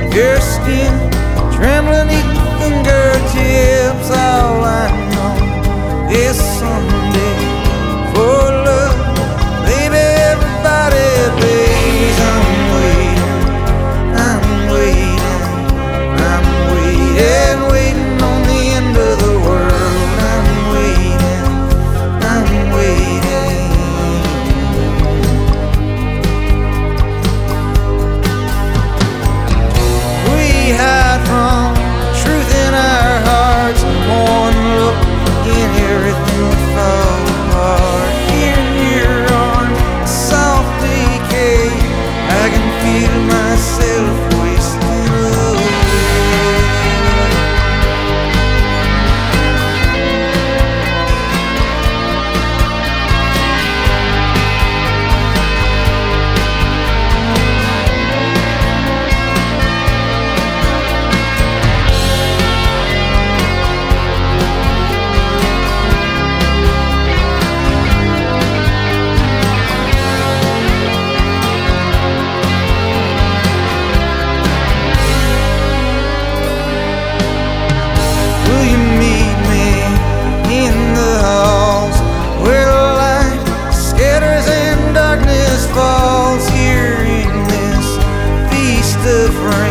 Your skin trembling beneath your fingertips. All I know is someday for love, baby, everybody pays. I'm waiting, I'm waiting, I'm waiting, waiting on the end of the world. I'm waiting, I'm waiting. We hide from truth in our hearts, and one look and everything would fall apart. Here in your arms, soft decay, I can feel myself wasting away. Will you meet me in the halls where the light scatters and darkness falls? Here in this feast of rain,